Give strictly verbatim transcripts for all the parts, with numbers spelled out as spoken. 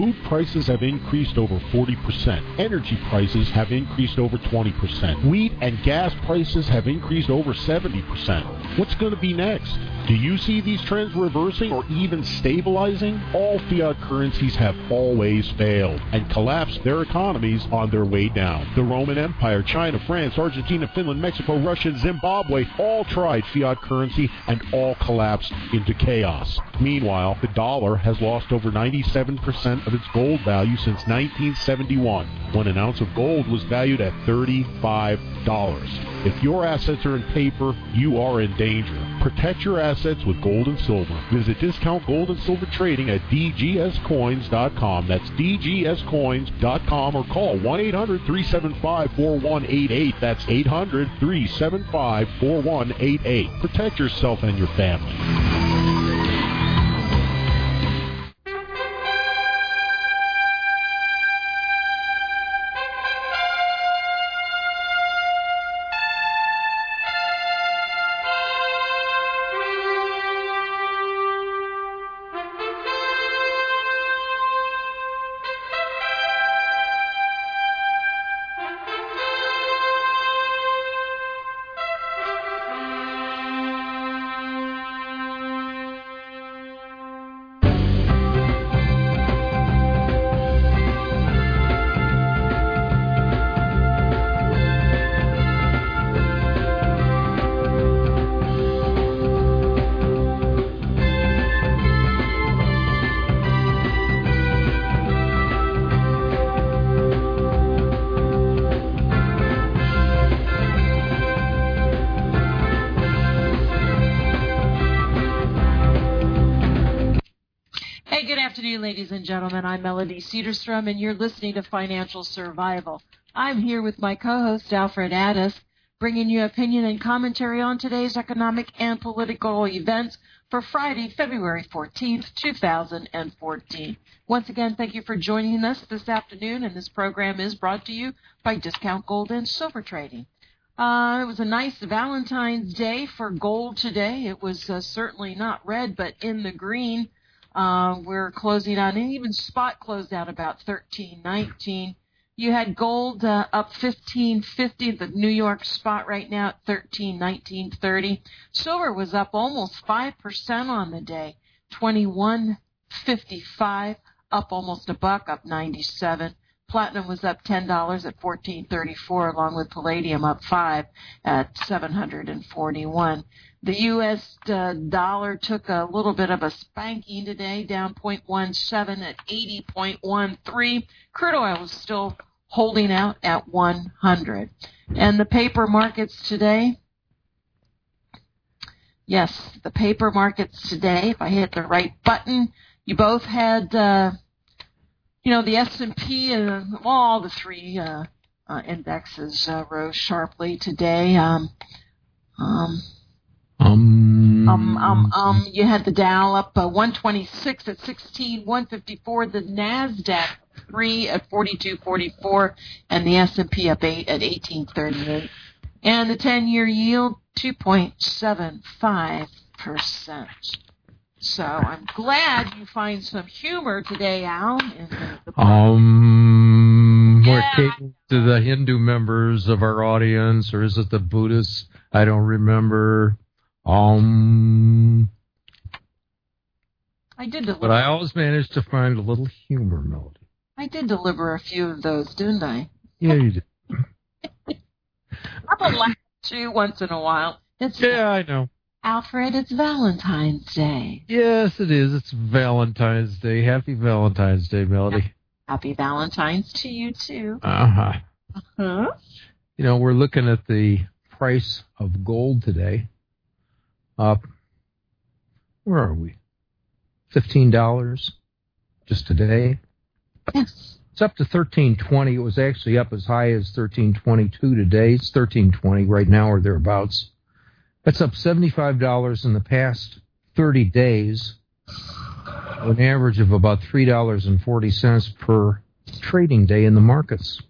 Food prices have increased over forty percent. Energy prices have increased over twenty percent. Wheat and gas prices have increased over seventy percent. What's going to be next? Do you see these trends reversing or even stabilizing? All fiat currencies have always failed and collapsed their economies on their way down. The Roman Empire, China, France, Argentina, Finland, Mexico, Russia, and Zimbabwe all tried fiat currency and all collapsed into chaos. Meanwhile, the dollar has lost over ninety-seven percent of its gold value since nineteen seventy-one, when an ounce of gold was valued at thirty-five dollars. If your assets are in paper, you are in danger. Protect your assets with gold and silver. Visit Discount Gold and Silver Trading at d g s coins dot com. That's d g s coins dot com, or call one eight hundred, three seven five, four one eight eight. That's eight hundred, three seven five, four one eight eight. Protect yourself and your family. Ladies and gentlemen, I'm Melody Cedarstrom, and you're listening to Financial Survival. I'm here with my co-host, Alfred Addis, bringing you opinion and commentary on today's economic and political events for Friday, February fourteenth, two thousand fourteen. Once again, thank you for joining us this afternoon, and this program is brought to you by Discount Gold and Silver Trading. Uh, it was a nice Valentine's Day for gold today. It was uh, certainly not red, but in the green. Uh, we're closing on, and even spot closed out about thirteen nineteen. You had gold uh, up fifteen fifty, the New York spot right now at thirteen nineteen thirty. Silver was up almost five percent on the day, twenty-one fifty-five, up almost a buck, up ninety-seven. Platinum was up ten dollars at fourteen thirty-four, along with palladium up five at seven hundred forty-one. The U S uh, dollar took a little bit of a spanking today, down zero point one seven at eighty point one three. Crude oil is still holding out at one hundred. And the paper markets today, yes, the paper markets today, if I hit the right button, you both had, uh, you know, the S and P and all the three uh, uh, indexes uh, rose sharply today. Um, um, Um, um, um, um, you had the Dow up uh, one twenty-six at sixteen one fifty-four, the NASDAQ three at forty-two forty-four, and the S and P up eight at eighteen thirty-eight. And the ten-year yield, two point seven five percent. So I'm glad you find some humor today, Al. In the, the um, yeah. We're catering to the Hindu members of our audience, or is it the Buddhists? I don't remember. Um, I did deliver. But I always manage to find a little humor, Melody. I did deliver a few of those, didn't I? Yeah, you did. I'm allowed to once in a while. It's yeah, I know. Alfred, it's Valentine's Day. Yes, it is. It's Valentine's Day. Happy Valentine's Day, Melody. Happy Valentine's to you, too. Uh-huh. Uh-huh. You know, we're looking at the price of gold today. Up, where are we? fifteen dollars just today. Yes. It's up to thirteen twenty. It was actually up as high as thirteen twenty-two today. It's thirteen twenty right now or thereabouts. That's up seventy-five dollars in the past thirty days, an average of about three dollars and forty cents per trading day in the markets.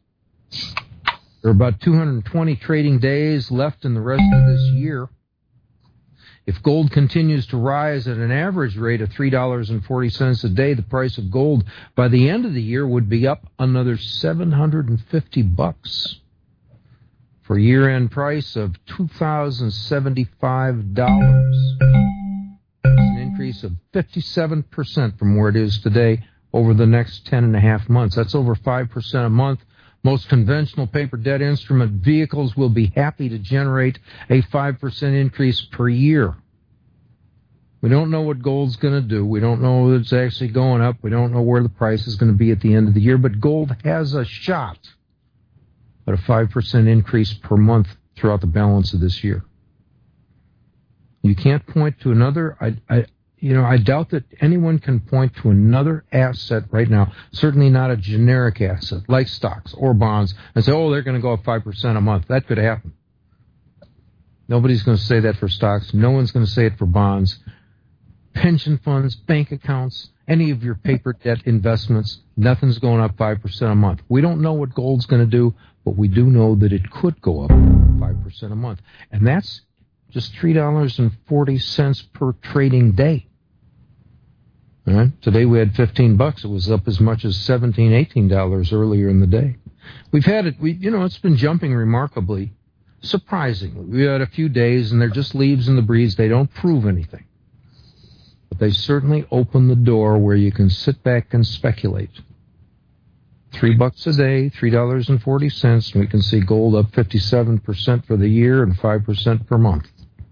There are about two hundred twenty trading days left in the rest of this year. If gold continues to rise at an average rate of three dollars and forty cents a day, the price of gold by the end of the year would be up another seven hundred fifty bucks. For a year-end price of two thousand seventy-five dollars. It's an increase of fifty-seven percent from where it is today over the next ten and a half months. That's over five percent a month. Most conventional paper debt instrument vehicles will be happy to generate a five percent increase per year. We don't know what gold's going to do. We don't know if it's actually going up. We don't know where the price is going to be at the end of the year, but gold has a shot at a five percent increase per month throughout the balance of this year. You can't point to another, I, I, you know, I doubt that anyone can point to another asset right now, certainly not a generic asset like stocks or bonds, and say, oh, they're going to go up five percent a month. That could happen. Nobody's going to say that for stocks. No one's going to say it for bonds. Pension funds, bank accounts, any of your paper debt investments, nothing's going up five percent a month. We don't know what gold's going to do, but we do know that it could go up five percent a month. And that's just three dollars and forty cents per trading day. All right? Today we had fifteen bucks. It was up as much as seventeen, eighteen dollars earlier in the day. We've had it, we, you know, it's been jumping remarkably, surprisingly. We had a few days, and they're just leaves in the breeze. They don't prove anything. But they certainly open the door where you can sit back and speculate. Three bucks a day, three dollars and forty cents, and we can see gold up fifty-seven percent for the year and five percent per month.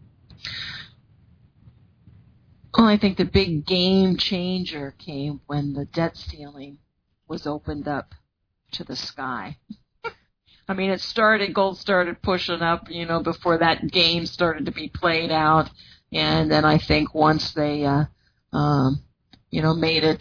Well, I think the big game changer came when the debt ceiling was opened up to the sky. I mean, it started, gold started pushing up, you know, before that game started to be played out. And then I think once they, uh, um, you know, made it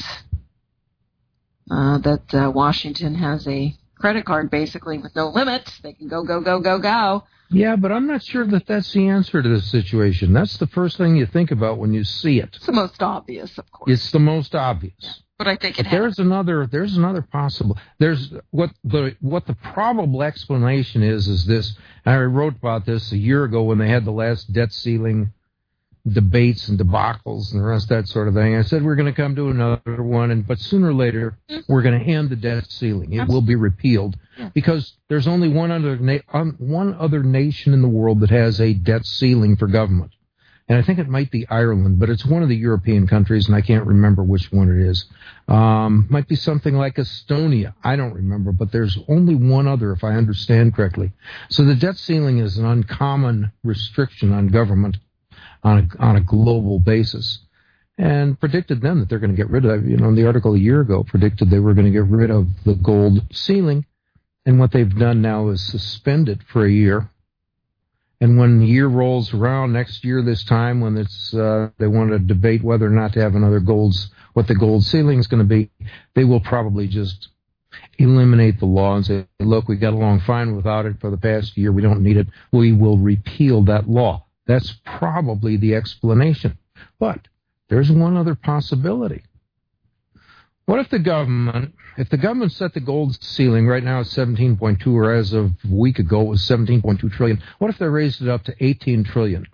uh, that uh, Washington has a credit card basically with no limit, they can go, go, go, go, go. Yeah, but I'm not sure that that's the answer to this situation. That's the first thing you think about when you see it. It's the most obvious, of course. It's the most obvious. Yeah. But I think it but there's another. There's another possible. There's what the what the probable explanation is is this. I wrote about this a year ago when they had the last debt ceiling debates and debacles and the rest of that sort of thing. I said we're going to come to another one, and but sooner or later mm-hmm. we're going to end the debt ceiling. It Absolutely. will be repealed yeah. because there's only one other na- um, one other nation in the world that has a debt ceiling for government, and I think it might be Ireland, but it's one of the European countries, and I can't remember which one it is. Um, might be something like Estonia. I don't remember, but there's only one other, if I understand correctly. So the debt ceiling is an uncommon restriction on government on a, on a global basis, and predicted then that they're going to get rid of, you know, the article a year ago predicted they were going to get rid of the gold ceiling, and what they've done now is suspend it for a year. And when the year rolls around next year, this time when it's uh, they want to debate whether or not to have another gold's what the gold ceiling is going to be, they will probably just eliminate the law and say, look, we got along fine without it for the past year. We don't need it. We will repeal that law. That's probably the explanation. But there's one other possibility. What if the government, if the government set the gold ceiling right now at seventeen point two, or as of a week ago it was seventeen point two trillion, what if they raised it up to eighteen trillion?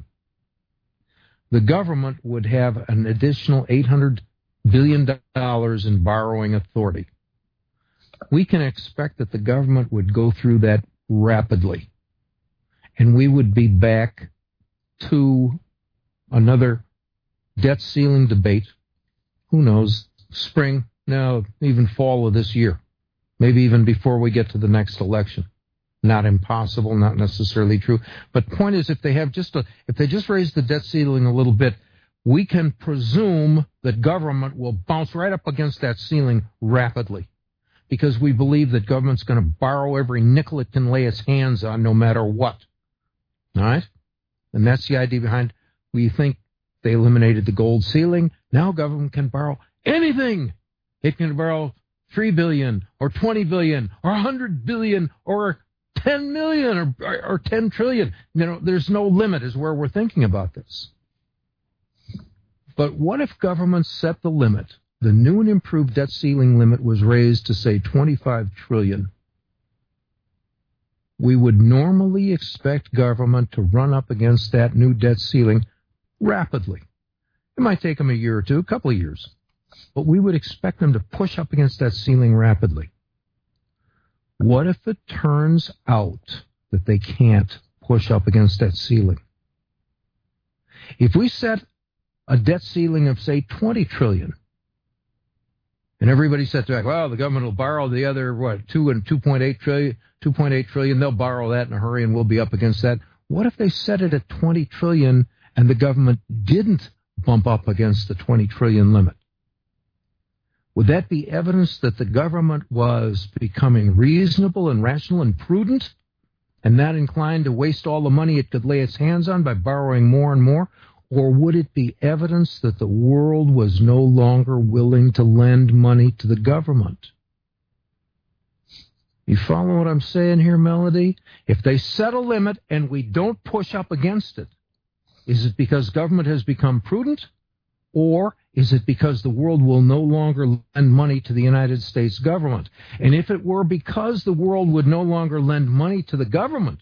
The government would have an additional eight hundred billion dollars in borrowing authority. We can expect that the government would go through that rapidly, and we would be back to another debt ceiling debate. Who knows? Spring, no, even fall of this year. Maybe even before we get to the next election. Not impossible, not necessarily true. But point is, if they have just a, if they just raise the debt ceiling a little bit, we can presume that government will bounce right up against that ceiling rapidly, because we believe that government's going to borrow every nickel it can lay its hands on, no matter what. All right? And that's the idea behind, we think they eliminated the gold ceiling. Now government can borrow anything. It can borrow three billion dollars or twenty billion dollars or one hundred billion dollars or ten million dollars or, or, or ten trillion dollars. You know, there's no limit is where we're thinking about this. But what if government set the limit? The new and improved debt ceiling limit was raised to, say, twenty-five trillion dollars. We would normally expect government to run up against that new debt ceiling rapidly. It might take them a year or two, a couple of years. But we would expect them to push up against that ceiling rapidly. What if it turns out that they can't push up against that ceiling? If we set a debt ceiling of, say, twenty trillion dollars, and everybody said back, well, the government will borrow the other, what, two and two point eight trillion, two point eight trillion, they'll borrow that in a hurry and we'll be up against that. What if they set it at twenty trillion and the government didn't bump up against the twenty trillion limit? Would that be evidence that the government was becoming reasonable and rational and prudent and not inclined to waste all the money it could lay its hands on by borrowing more and more? Or would it be evidence that the world was no longer willing to lend money to the government? You follow what I'm saying here, Melody? If they set a limit and we don't push up against it, is it because government has become prudent? Or is it because the world will no longer lend money to the United States government? And if it were because the world would no longer lend money to the government,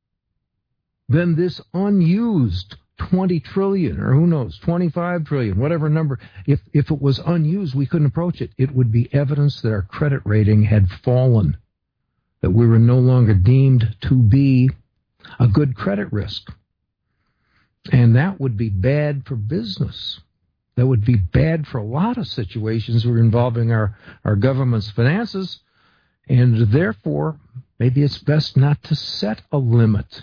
then this unused twenty trillion, or who knows, twenty-five trillion, whatever number, if, if it was unused, we couldn't approach it. It would be evidence that our credit rating had fallen, that we were no longer deemed to be a good credit risk. And that would be bad for business. That would be bad for a lot of situations where involving our, our government's finances. And therefore, maybe it's best not to set a limit.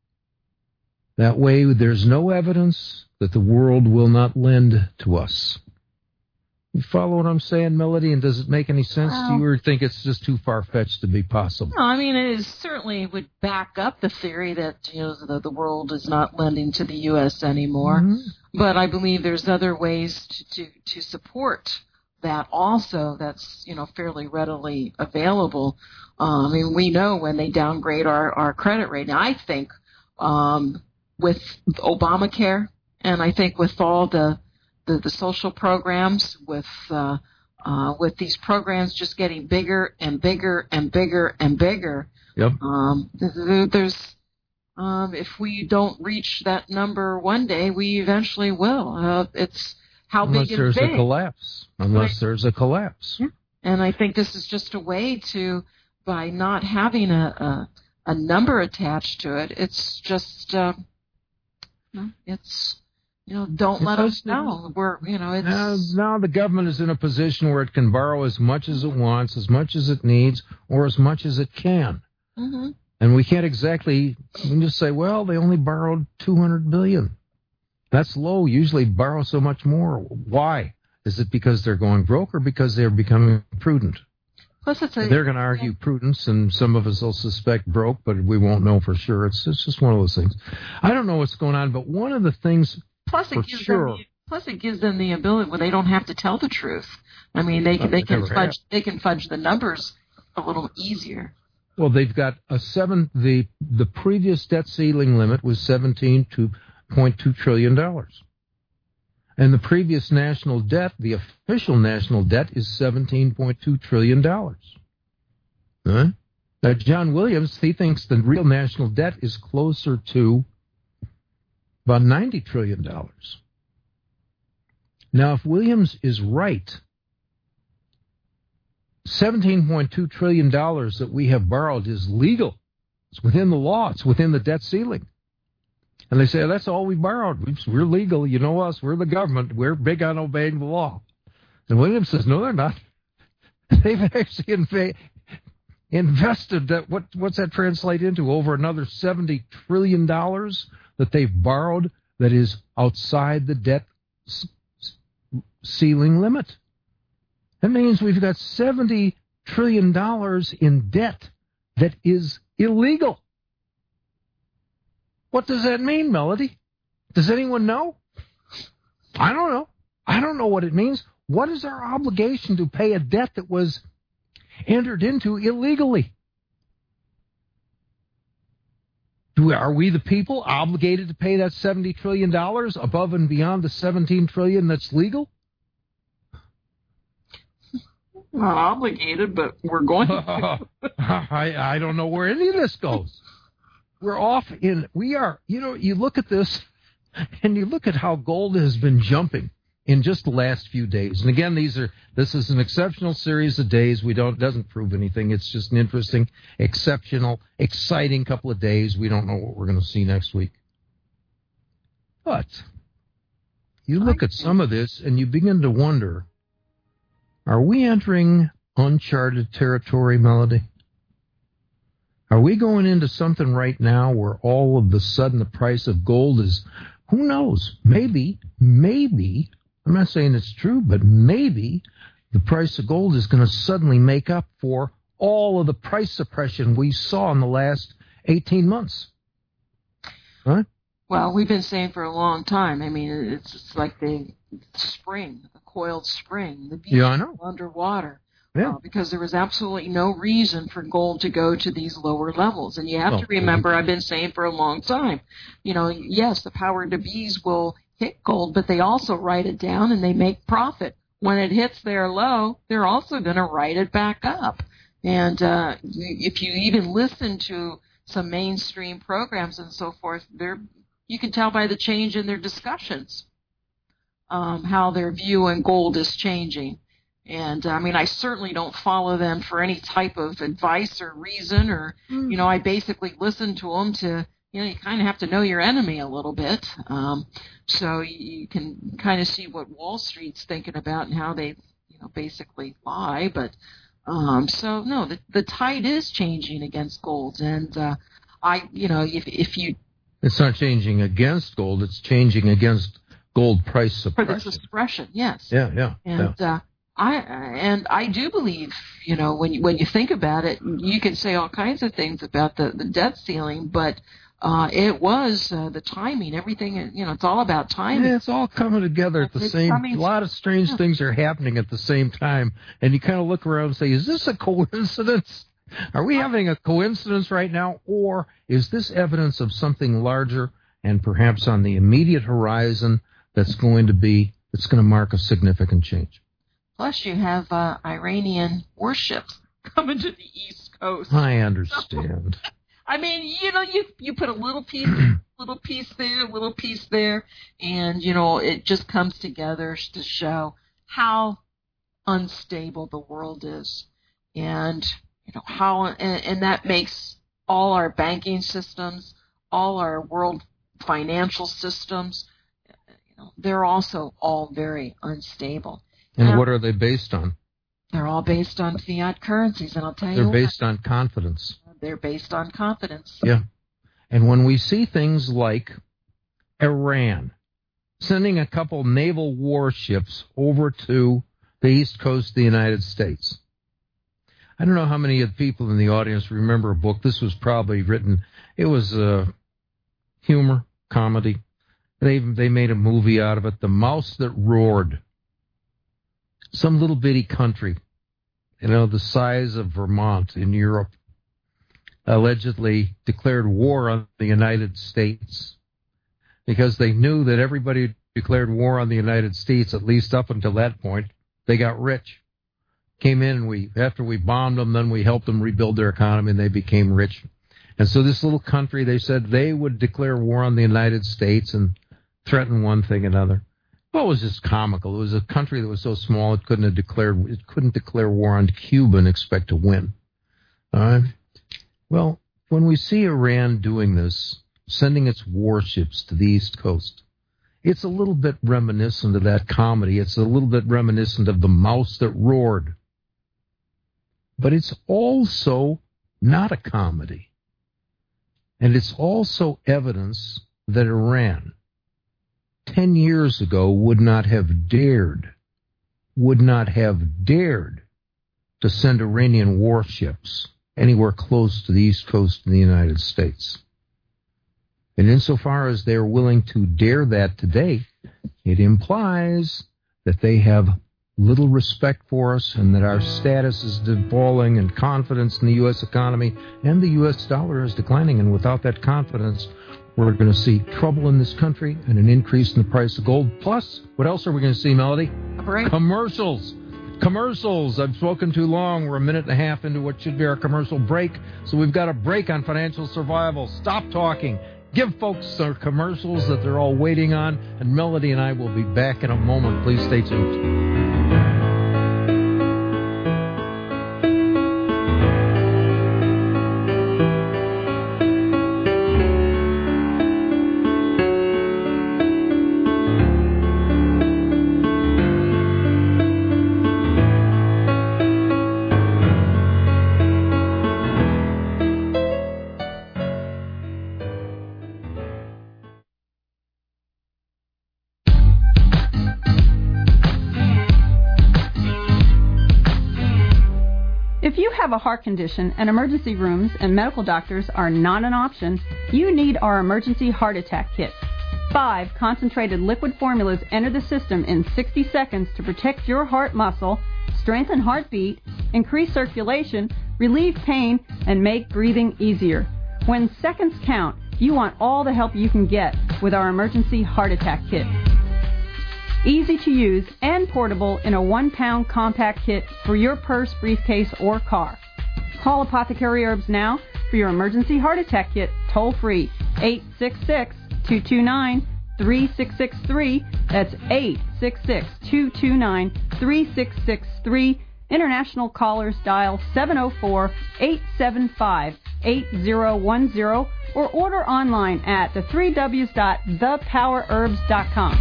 That way, there's no evidence that the world will not lend to us. You follow what I'm saying, Melody? And does it make any sense well, to you, or think it's just too far-fetched to be possible? No, I mean, it is, certainly would back up the theory that, you know, the, the world is not lending to the U S anymore. Mm-hmm. But I believe there's other ways to, to, to support that also that's, you know, fairly readily available. Um, I mean, we know when they downgrade our, our credit rating. I think um, with Obamacare, and I think with all the The, the social programs, with uh, uh, with these programs just getting bigger and bigger and bigger and bigger. Yep. Um, there's um, if we don't reach that number one day, we eventually will. Uh, it's how unless big is there's big. a collapse. Unless right. there's a collapse. Yeah. And I think this is just a way to, by not having a a, a number attached to it, it's just uh, it's. You know, don't let us know. We're, you know, it's... Now, now the government is in a position where it can borrow as much as it wants, as much as it needs, or as much as it can. Mm-hmm. And we can't exactly, we can just say, well, they only borrowed two hundred billion dollars. That's low. Usually borrow so much more. Why? Is it because they're going broke or because they're becoming prudent? Plus it's a, they're going to argue yeah. prudence, and some of us will suspect broke, but we won't know for sure. It's, it's just one of those things. I don't know what's going on, but one of the things... Plus it, For gives sure. them the, plus, it gives them the ability where they don't have to tell the truth. I mean, they can they can fudge they can fudge the numbers a little easier. Well, they've got a seven. The the previous debt ceiling limit was seventeen point two trillion dollars, and the previous national debt, the official national debt, is seventeen point two trillion dollars. Huh? Now, John Williams, he thinks the real national debt is closer to about ninety trillion dollars. Now, if Williams is right, seventeen point two trillion dollars that we have borrowed is legal. It's within the law. It's within the debt ceiling. And they say, oh, that's all we borrowed. We're legal. You know us. We're the government. We're big on obeying the law. And Williams says, no, they're not. They've actually inv- invested, that, what, what's that translate into? Over another seventy trillion dollars that they've borrowed that is outside the debt c- ceiling limit. That means we've got seventy trillion dollars in debt that is illegal. What does that mean, Melody? Does anyone know? I don't know. I don't know what it means. What is our obligation to pay a debt that was entered into illegally? Do we, are we the people obligated to pay that seventy trillion dollars above and beyond the seventeen trillion dollars that's legal? Not obligated, but we're going to. I, I don't know where any of this goes. We're off in, we are, you know, you look at this, And you look at how gold has been jumping in just the last few days. And again, these are this is an exceptional series of days. We don't doesn't prove anything. It's just an interesting, exceptional, exciting couple of days. We don't know what we're going to see next week. But you look at some of this and you begin to wonder, are we entering uncharted territory, Melody? Are we going into something right now where all of a sudden the price of gold is, who knows, maybe, maybe, I'm not saying it's true, but maybe the price of gold is going to suddenly make up for all of the price suppression we saw in the last eighteen months. Huh? Well, we've been saying for a long time. I mean, it's, it's like the spring, the coiled spring, the beach yeah, I know. underwater. Yeah. Uh, because there was absolutely no reason for gold to go to these lower levels. And you have well, to remember, I've been saying for a long time, you know, yes, the power to bees will hit gold, but they also write it down and they make profit. When it hits their low, they're also going to write it back up. And uh, if you even listen to some mainstream programs and so forth, they're you can tell by the change in their discussions um, how their view on gold is changing. And, I mean, I certainly don't follow them for any type of advice or reason or, mm. you know, I basically listen to them to, you know, you kind of have to know your enemy a little bit. Um, so you can kind of see what Wall Street's thinking about and how they, you know, basically lie. But um, so, no, the, the tide is changing against gold. And uh, I, you know, if if you... It's not changing against gold. It's changing against gold price suppression. For the suppression, yes. Yeah, yeah. And yeah. Uh, I and I do believe, you know, when you, when you think about it, you can say all kinds of things about the, the debt ceiling, but uh, it was uh, the timing. Everything, you know, it's all about timing. Yeah, it's all coming together at the it's same. Coming, a lot of strange yeah. things are happening at the same time, and you kind of look around and say, "Is this a coincidence? Are we having a coincidence right now, or is this evidence of something larger and perhaps on the immediate horizon that's going to be that's going to mark a significant change?" Plus, you have uh, Iranian warships coming to the East Coast. I understand. So, I mean, you know, you you put a little piece, little piece there, a little piece there, and you know, it just comes together to show how unstable the world is, and you know how, and, and that makes all our banking systems, all our world financial systems, you know, they're also all very unstable. And now, what are they based on? They're all based on fiat currencies, and I'll tell you They're what, based on confidence. They're based on confidence. Yeah. And when we see things like Iran sending a couple naval warships over to the east coast of the United States, I don't know how many of the people in the audience remember a book. This was probably written, it was a humor, comedy. They, they made a movie out of it, The Mouse That Roared. Some little bitty country, you know, the size of Vermont in Europe, allegedly declared war on the United States because they knew that everybody who declared war on the United States, at least up until that point, they got rich. Came in and we, after we bombed them, then we helped them rebuild their economy and they became rich. And so this little country, they said they would declare war on the United States and threaten one thing and another. Well, it was just comical. It was a country that was so small it couldn't have declared it couldn't declare war on Cuba and expect to win. All right. Well, when we see Iran doing this, sending its warships to the East Coast, it's a little bit reminiscent of that comedy. It's a little bit reminiscent of The Mouse That Roared. But it's also not a comedy. And it's also evidence that Iran ten years ago would not have dared, would not have dared to send Iranian warships anywhere close to the east coast of the United States. And insofar as they're willing to dare that today, it implies that they have little respect for us and that our status is falling and confidence in the U S economy and the U S dollar is declining. And without that confidence, we're going to see trouble in this country and an increase in the price of gold. Plus, what else are we going to see, Melody? A break. Commercials. Commercials. I've spoken too long. We're a minute and a half into what should be our commercial break. So we've got a break on financial survival. Stop talking. Give folks their commercials that they're all waiting on, and Melody and I will be back in a moment. Please stay tuned. Have a heart condition and emergency rooms and medical doctors are not an option, you need our emergency heart attack kit. Five concentrated liquid formulas enter the system in sixty seconds to protect your heart muscle, strengthen heartbeat, increase circulation, relieve pain, and make breathing easier. When seconds count, you want all the help you can get with our emergency heart attack kit. Easy to use and portable in a one-pound compact kit for your purse, briefcase, or car. Call Apothecary Herbs now for your emergency heart attack kit, toll-free, eight six six, two two nine, three six six three. That's eight six six, two two nine, three six six three. International callers dial seven oh four, eight seven five, eight oh one oh or order online at the three W's dot the power herbs dot com.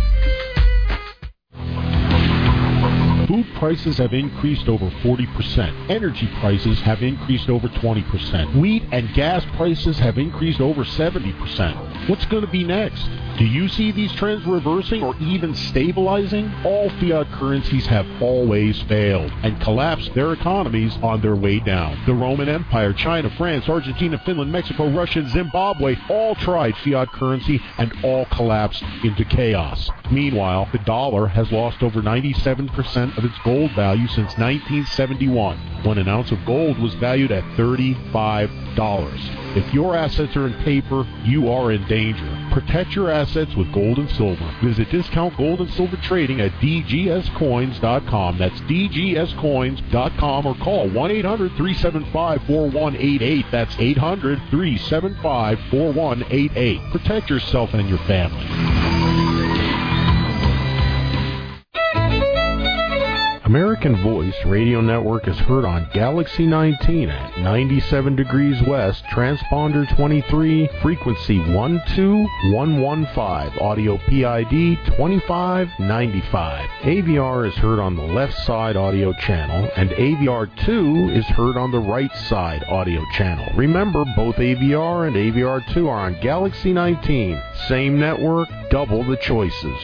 Food prices have increased over forty percent. Energy prices have increased over twenty percent. Wheat and gas prices have increased over seventy percent. What's going to be next? Do you see these trends reversing or even stabilizing? All fiat currencies have always failed and collapsed their economies on their way down. The Roman Empire, China, France, Argentina, Finland, Mexico, Russia, and Zimbabwe all tried fiat currency and all collapsed into chaos. Meanwhile, the dollar has lost over ninety-seven percent of its gold value since nineteen seventy-one, when an ounce of gold was valued at thirty-five dollars. If your assets are in paper, you are in danger. Protect your assets with gold and silver. Visit Discount Gold and Silver Trading at d g s coins dot com. That's d g s coins dot com or call one eight hundred, three seven five, four one eight eight. That's eight hundred, three seven five, four one eight eight. Protect yourself and your family. American Voice Radio Network is heard on Galaxy nineteen at ninety-seven degrees west, transponder twenty-three, frequency one two one one five, audio P I D twenty-five ninety-five. A V R is heard on the left side audio channel, and A V R two is heard on the right side audio channel. Remember, both A V R and A V R two are on Galaxy nineteen. Same network, double the choices.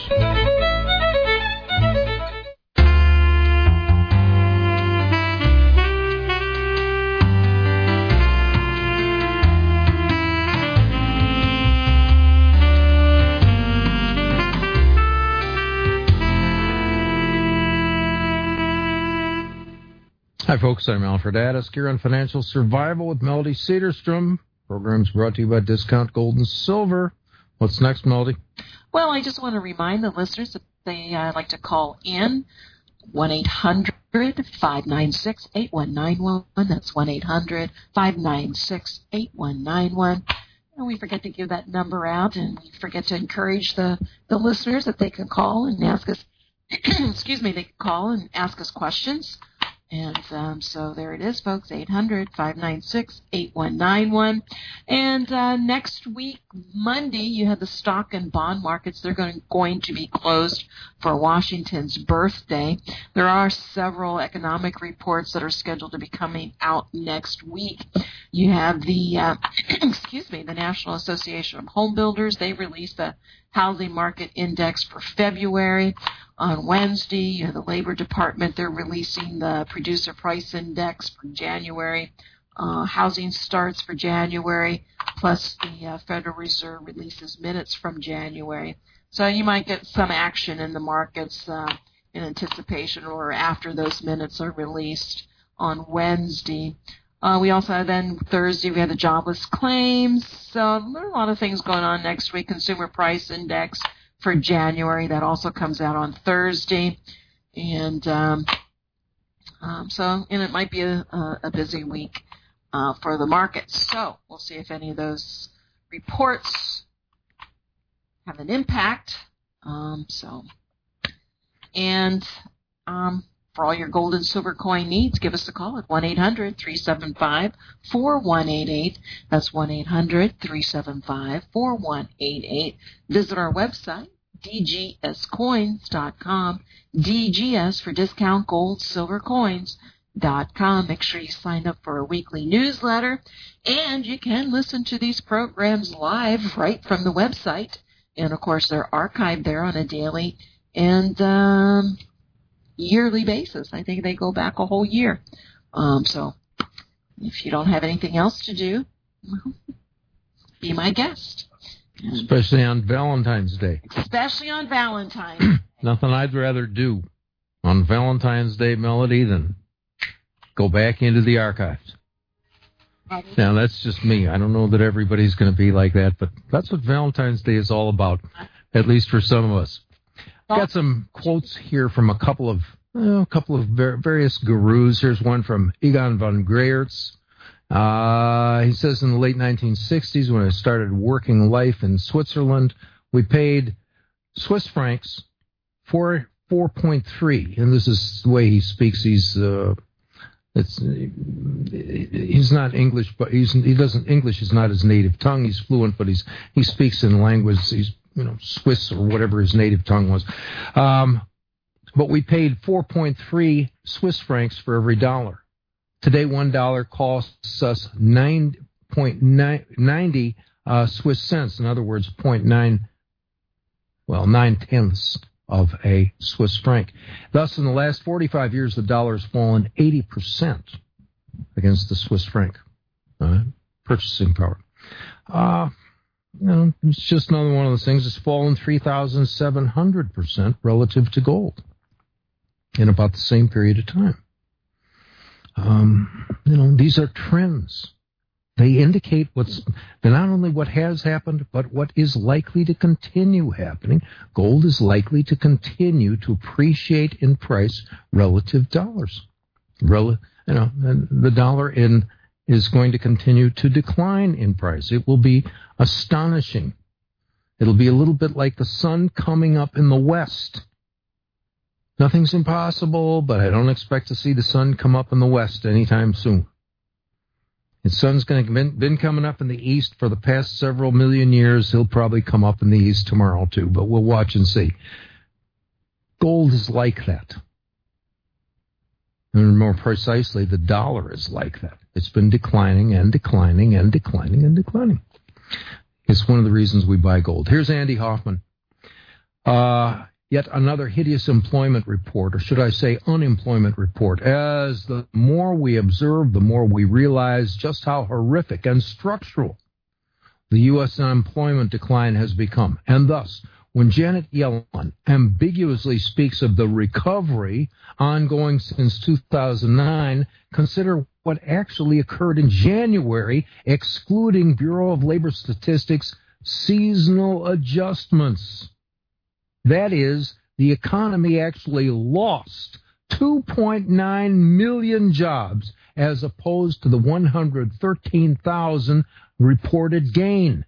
Hi, folks. I'm Alfred Addis here on Financial Survival with Melody Cedarstrom. Program's brought to you by Discount Gold and Silver. What's next, Melody? Well, I just want to remind the listeners that they uh, like to call in one eight hundred, five nine six, eight one nine one. That's one eight hundred, five nine six, eight one nine one. And we forget to give that number out, and we forget to encourage the, the listeners that they can call and ask us, excuse me, they can call and ask us questions. And um, so there it is, folks, eight hundred, five nine six, eight one nine one. And uh, next week, Monday, you have the stock and bond markets. They're going, going to be closed for Washington's birthday. There are several economic reports that are scheduled to be coming out next week. You have the, uh, excuse me, the National Association of Home Builders. They released the Housing Market Index for February. On Wednesday, you have the Labor Department. They're releasing the Producer Price Index for January. Uh, housing starts for January, plus the uh, Federal Reserve releases minutes from January. So you might get some action in the markets uh, in anticipation or after those minutes are released on Wednesday. Uh, we also have then Thursday, we have the jobless claims. So there are a lot of things going on next week. Consumer Price Index for January, that also comes out on Thursday. And um, um, so, and it might be a, a busy week uh, for the markets. So we'll see if any of those reports have an impact. Um, so, and um, for all your gold and silver coin needs, give us a call at one eight hundred three seven five four one eight eight. That's one eight hundred three seven five four one eight eight. Visit our website, d g s coins dot com. D G S for discount gold, silver coins. Dot com. Make sure you sign up for a weekly newsletter, and you can listen to these programs live right from the website. And of course, they're archived there on a daily and um, yearly basis. I think they go back a whole year. Um, so if you don't have anything else to do, well, be my guest. Especially on Valentine's Day. Especially on Valentine's Day. Nothing I'd rather do on Valentine's Day, Melody, than go back into the archives. Now, that's just me. I don't know that everybody's going to be like that, but that's what Valentine's Day is all about, at least for some of us. Got some quotes here from a couple of uh, a couple of ver- various gurus. Here's one from Egon von Greyerz. Uh, he says, in the late nineteen sixties, when I started working life in Switzerland, we paid Swiss francs for four point three, and this is the way he speaks. He's uh, It's, he's not English, but he's, he doesn't, English is not his native tongue. He's fluent, but he's, he speaks in language, he's, you know, Swiss or whatever his native tongue was. Um, but we paid four point three Swiss francs for every dollar. Today, one dollar costs us nine point nine zero uh, Swiss cents. In other words, zero point nine, well, nine tenths of a Swiss franc. Thus, in the last forty-five years, the dollar has fallen eighty percent against the Swiss franc. Uh, purchasing power. Uh, you know, it's just another one of those things. It's fallen three thousand seven hundred percent relative to gold in about the same period of time. Um, you know, these are trends. They indicate what's not only what has happened, but what is likely to continue happening. Gold is likely to continue to appreciate in price relative dollars. Rel- you know, and the dollar in is going to continue to decline in price. It will be astonishing. It'll be a little bit like the sun coming up in the west. Nothing's impossible, but I don't expect to see the sun come up in the west anytime soon. The sun's going to been, been coming up in the east for the past several million years. He'll probably come up in the east tomorrow too, but we'll watch and see. Gold is like that. And more precisely, the dollar is like that. It's been declining and declining and declining and declining. It's one of the reasons we buy gold. Here's Andy Hoffman. Uh, yet another hideous employment report, or should I say unemployment report. As the more we observe, the more we realize just how horrific and structural the U S unemployment decline has become. And thus, when Janet Yellen ambiguously speaks of the recovery ongoing since two thousand nine, consider what actually occurred in January, excluding Bureau of Labor Statistics seasonal adjustments. That is, the economy actually lost two point nine million jobs as opposed to the one hundred thirteen thousand reported gain.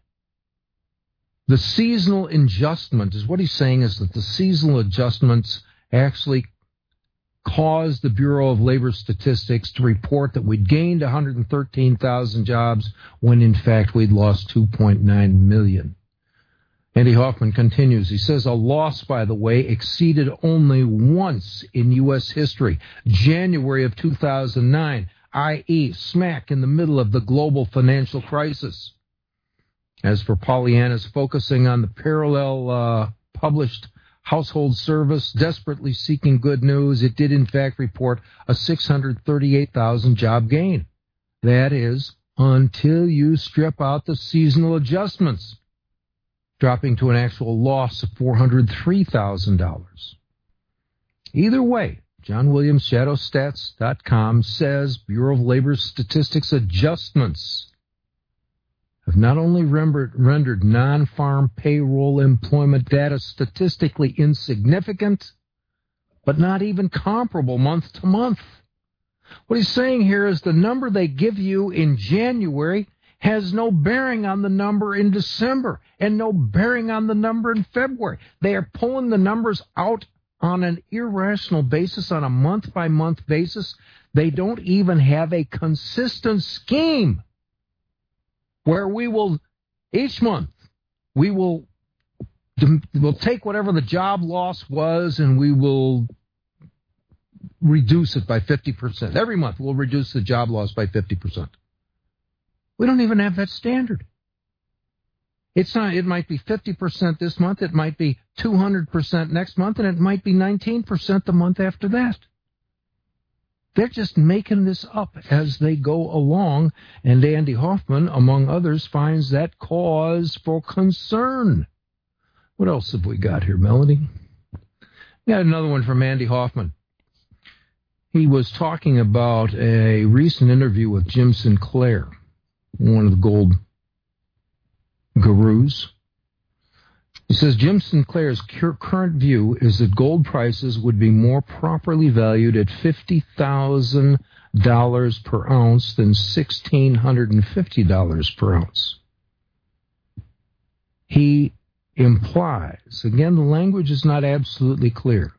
The seasonal adjustment is what he's saying is that the seasonal adjustments actually caused the Bureau of Labor Statistics to report that we'd gained one hundred thirteen thousand jobs when in fact we'd lost two point nine million. Andy Hoffman continues. He says, a loss, by the way, exceeded only once in U S history, January of two thousand nine, that is, smack in the middle of the global financial crisis. As for Pollyanna's focusing on the parallel uh, published household service, desperately seeking good news, it did in fact report a six hundred thirty-eight thousand job gain. That is, until you strip out the seasonal adjustments, dropping to an actual loss of four hundred three thousand dollars. Either way, John Williams, shadow stats dot com says Bureau of Labor Statistics adjustments have not only rendered, rendered non-farm payroll employment data statistically insignificant, but not even comparable month to month. What he's saying here is the number they give you in January has no bearing on the number in December and no bearing on the number in February. They are pulling the numbers out on an irrational basis, on a month-by-month basis. They don't even have a consistent scheme where we will, each month, we will we'll take whatever the job loss was and we will reduce it by fifty percent. Every month we'll reduce the job loss by fifty percent. We don't even have that standard. It's not, it might be fifty percent this month, it might be two hundred percent next month, and it might be nineteen percent the month after that. They're just making this up as they go along, and Andy Hoffman, among others, finds that cause for concern. What else have we got here, Melody? We got another one from Andy Hoffman. He was talking about a recent interview with Jim Sinclair, one of the gold gurus. He says Jim Sinclair's current view is that gold prices would be more properly valued at fifty thousand dollars per ounce than one thousand six hundred fifty dollars per ounce. He implies, again, the language is not absolutely clear,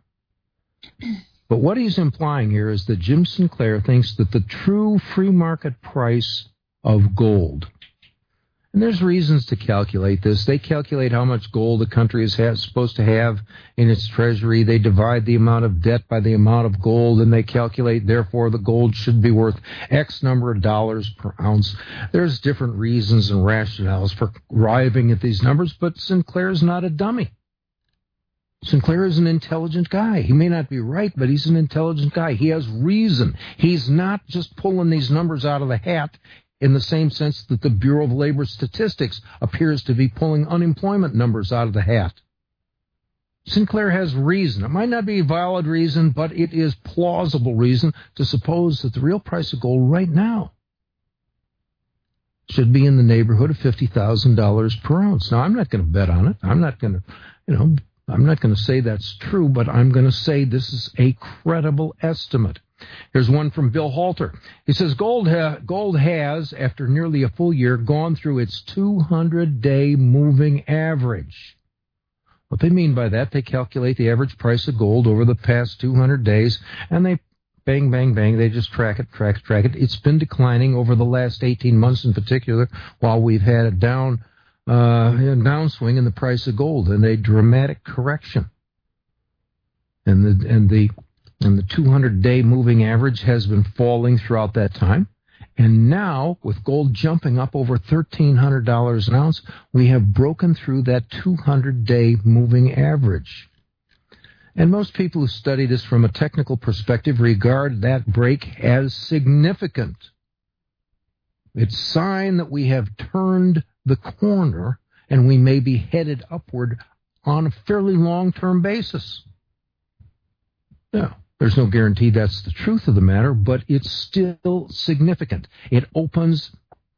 but what he's implying here is that Jim Sinclair thinks that the true free market price of gold, and there's reasons to calculate this. They calculate how much gold a country is ha- supposed to have in its treasury. They divide the amount of debt by the amount of gold, and they calculate, therefore, the gold should be worth X number of dollars per ounce. There's different reasons and rationales for arriving at these numbers, but Sinclair's not a dummy. Sinclair is an intelligent guy. He may not be right, but he's an intelligent guy. He has reason. He's not just pulling these numbers out of the hat in the same sense that the Bureau of Labor Statistics appears to be pulling unemployment numbers out of the hat. Sinclair has reason. It might not be valid reason, but it is plausible reason to suppose that the real price of gold right now should be in the neighborhood of fifty thousand dollars per ounce. Now, I'm not going to bet on it. I'm not going to, you know, I'm not going to say that's true, but I'm going to say this is a credible estimate. Here's one from Bill Halter. He says, gold, ha- gold has, after nearly a full year, gone through its two hundred day moving average. What they mean by that, they calculate the average price of gold over the past two hundred days, and they bang, bang, bang, they just track it, track it, track it. It's been declining over the last eighteen months in particular, while we've had a down, uh, a downswing in the price of gold and a dramatic correction. And the, and the, And the two hundred day moving average has been falling throughout that time. And now, with gold jumping up over thirteen hundred dollars an ounce, we have broken through that two hundred day moving average. And most people who study this from a technical perspective regard that break as significant. It's a sign that we have turned the corner and we may be headed upward on a fairly long-term basis. Now, there's no guarantee that's the truth of the matter, but it's still significant. It opens,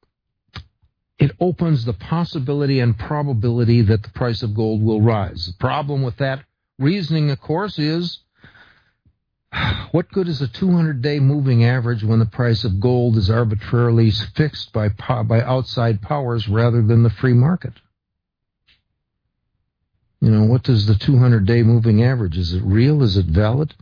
it opens the possibility and probability that the price of gold will rise. The problem with that reasoning, of course, is what good is a two hundred day moving average when the price of gold is arbitrarily fixed by by outside powers rather than the free market? You know, what does the two hundred day moving average? Is it real? Is it valid?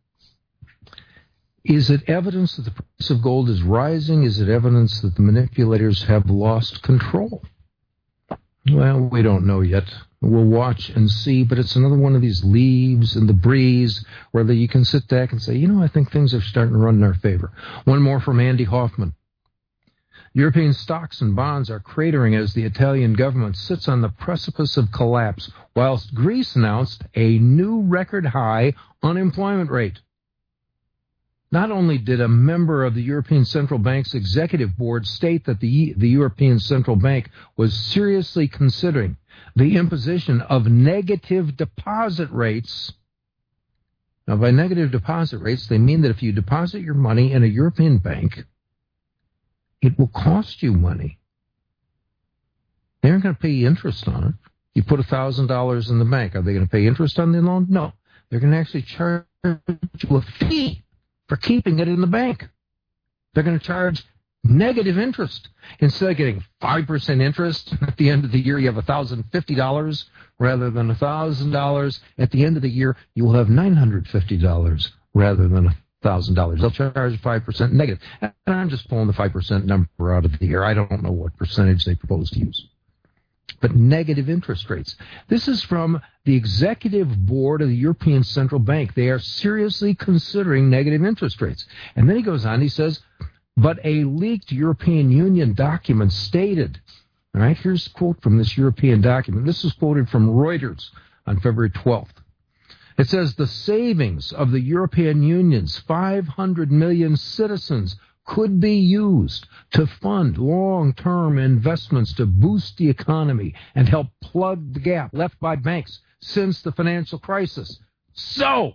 Is it evidence that the price of gold is rising? Is it evidence that the manipulators have lost control? Well, we don't know yet. We'll watch and see, but it's another one of these leaves in the breeze where you can sit back and say, you know, I think things are starting to run in our favor. One more from Andy Hoffman. European stocks and bonds are cratering as the Italian government sits on the precipice of collapse, whilst Greece announced a new record high unemployment rate. Not only did a member of the European Central Bank's executive board state that the, the European Central Bank was seriously considering the imposition of negative deposit rates. Now, by negative deposit rates, they mean that if you deposit your money in a European bank, it will cost you money. They aren't going to pay interest on it. You put one thousand dollars in the bank. Are they going to pay interest on the loan? No. They're going to actually charge you a fee for keeping it in the bank. They're going to charge negative interest. Instead of getting five percent interest at the end of the year, you have one thousand fifty dollars rather than one thousand dollars. At the end of the year, you will have nine hundred fifty dollars rather than one thousand dollars. They'll charge five percent negative. And I'm just pulling the five percent number out of the air. I don't know what percentage they propose to use. But negative interest rates. This is from the executive board of the European Central Bank. They are seriously considering negative interest rates. And then he goes on, he says, but a leaked European Union document stated, all right, here's a quote from this European document. This is quoted from Reuters on February twelfth. It says, the savings of the European Union's five hundred million citizens could be used to fund long-term investments to boost the economy and help plug the gap left by banks since the financial crisis. So,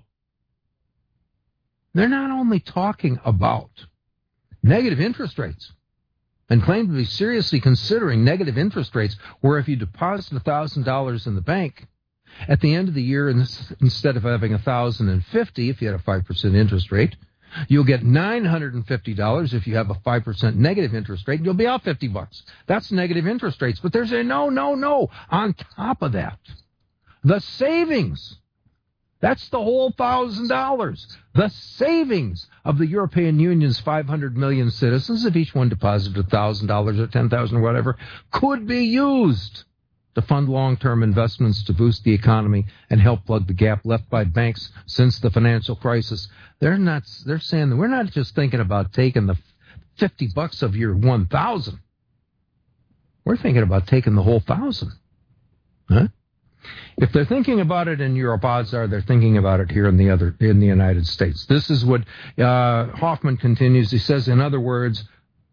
they're not only talking about negative interest rates and claim to be seriously considering negative interest rates where if you deposit one thousand dollars in the bank, at the end of the year, instead of having one thousand fifty dollars if you had a five percent interest rate, you'll get nine hundred fifty dollars if you have a five percent negative interest rate. You'll be out fifty bucks. That's negative interest rates. But they're saying, no, no, no. On top of that, the savings, that's the whole one thousand dollars. The savings of the European Union's five hundred million citizens, if each one deposited one thousand dollars or ten thousand dollars or whatever, could be used to fund long-term investments to boost the economy and help plug the gap left by banks since the financial crisis. They're not. They're saying that we're not just thinking about taking the fifty bucks of your one thousand. We're thinking about taking the whole thousand. Huh? If they're thinking about it in Europe, odds are they're thinking about it here in the other in the United States. This is what uh, Hoffman continues. He says, in other words,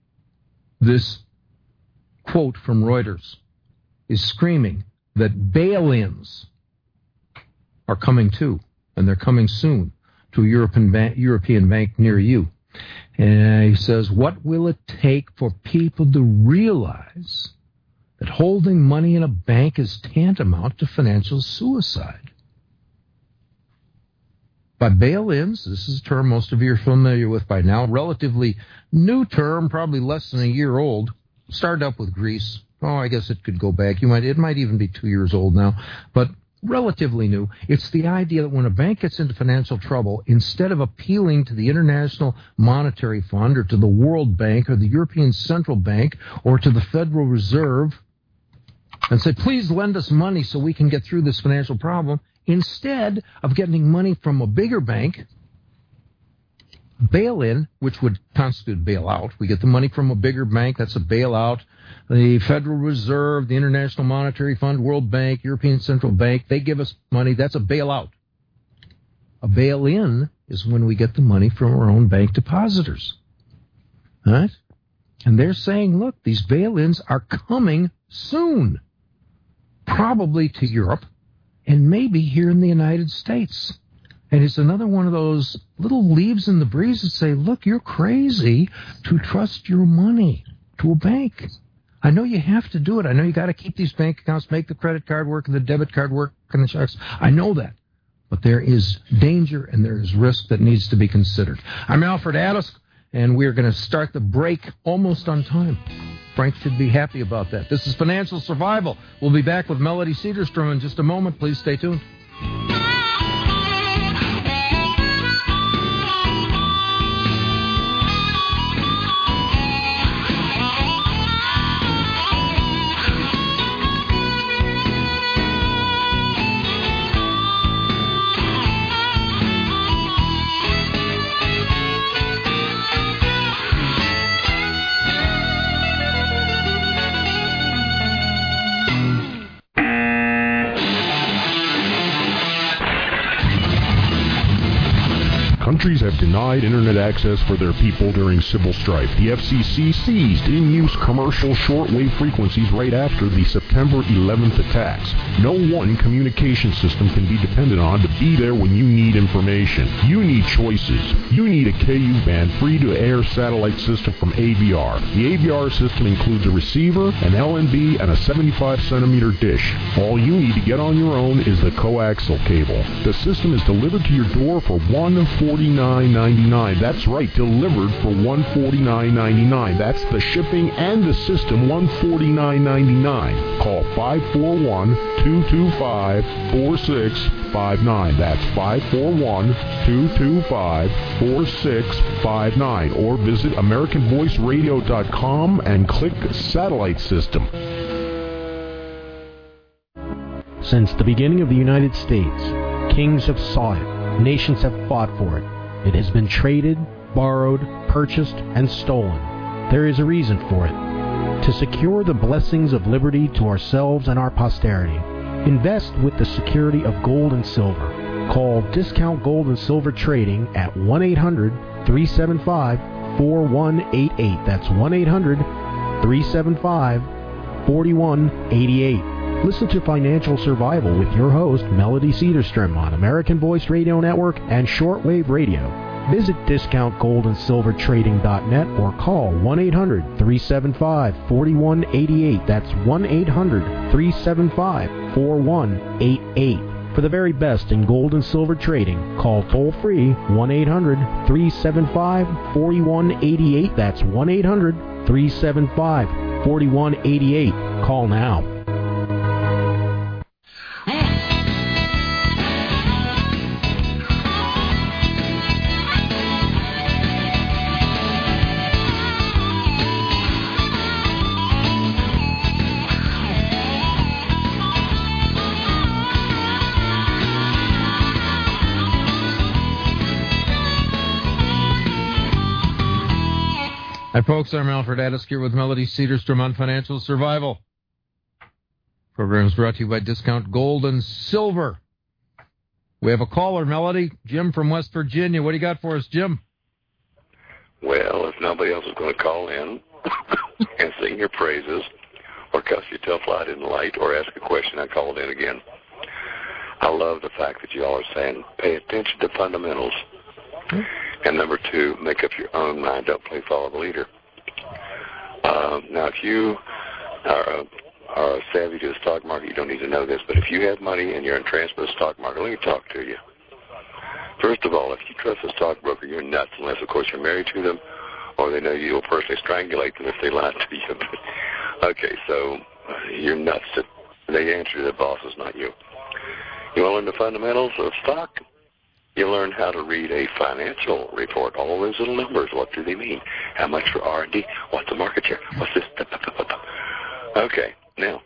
this quote from Reuters is screaming that bail-ins are coming too, and they're coming soon to a European bank, European bank near you. And he says, what will it take for people to realize that holding money in a bank is tantamount to financial suicide? By bail-ins, this is a term most of you are familiar with by now, relatively new term, probably less than a year old, started up with Greece. Oh, I guess it could go back. You might, it might even be two years old now, but relatively new. It's the idea that when a bank gets into financial trouble, instead of appealing to the International Monetary Fund or to the World Bank or the European Central Bank or to the Federal Reserve and say, please lend us money so we can get through this financial problem, instead of getting money from a bigger bank, bail-in, which would constitute bailout. We get the money from a bigger bank, that's a bailout. The Federal Reserve, the International Monetary Fund, World Bank, European Central Bank, they give us money. That's a bailout. A bail-in is when we get the money from our own bank depositors. All right? And they're saying, look, these bail-ins are coming soon, probably to Europe, and maybe here in the United States. And it's another one of those little leaves in the breeze that say, look, you're crazy to trust your money to a bank. I know you have to do it. I know you got to keep these bank accounts, make the credit card work and the debit card work and the checks. I know that. But there is danger and there is risk that needs to be considered. I'm Alfred Addis, and we're going to start the break almost on time. Frank should be happy about that. This is Financial Survival. We'll be back with Melody Cedarstrom in just a moment. Please stay tuned. Countries have denied internet access for their people during civil strife. The F C C seized in-use commercial shortwave frequencies right after the September eleventh attacks. No one communication system can be depended on to be there when you need information. You need choices. You need a K U-band free-to-air satellite system from A V R. The A V R system includes a receiver, an L N B, and a seventy-five centimeter dish. All you need to get on your own is the coaxial cable. The system is delivered to your door for one hundred forty-nine forty-nine ninety-nine. That's right, delivered for one hundred forty-nine ninety-nine. That's the shipping and the system, one hundred forty-nine ninety-nine. Call five four one, two two five, four six five nine. That's five four one, two two five, four six five nine. Or visit American Voice Radio dot com and click Satellite System. Since the beginning of the United States, kings have sought it, nations have fought for it. It has been traded, borrowed, purchased, and stolen. There is a reason for it. To secure the blessings of liberty to ourselves and our posterity, invest with the security of gold and silver. Call Discount Gold and Silver Trading at one eight hundred, three seven five, four one eight eight. That's one eight hundred, three seven five, four one eight eight. Listen to Financial Survival with your host, Melody Cedarstrom, on American Voice Radio Network and Shortwave Radio. Visit discount gold and silver trading dot net or call one eight hundred, three seven five, four one eight eight. That's one eight hundred, three seven five, four one eight eight. For the very best in gold and silver trading, call toll-free one eight hundred, three seven five, four one eight eight. That's one eight hundred, three seven five, four one eight eight. Call now. Hi, folks. I'm Alfred Addis here with Melody Cedarstrom on Financial Survival. Program is brought to you by Discount Gold and Silver. We have a caller, Melody. Jim from West Virginia. What do you got for us, Jim? Well, if nobody else is going to call in and sing your praises or cuss you till I didn't like or ask a question, I called in again. I love the fact that you all are saying pay attention to fundamentals. Hmm. And number two, make up your own mind. Don't play follow the leader. Um, now, if you are, are savvy to the stock market, you don't need to know this, but if you have money and you're entranced by the stock market, let me talk to you. First of all, if you trust a stockbroker, you're nuts, unless, of course, you're married to them or they know you'll personally strangulate them if they lie to you. Okay, so uh, you're nuts. To, they answer to the bosses, not you. You want to learn the fundamentals of stock? You learn how to read a financial report. All those little numbers, what do they mean? How much for R and D? What's the market share? What's this? Okay, now,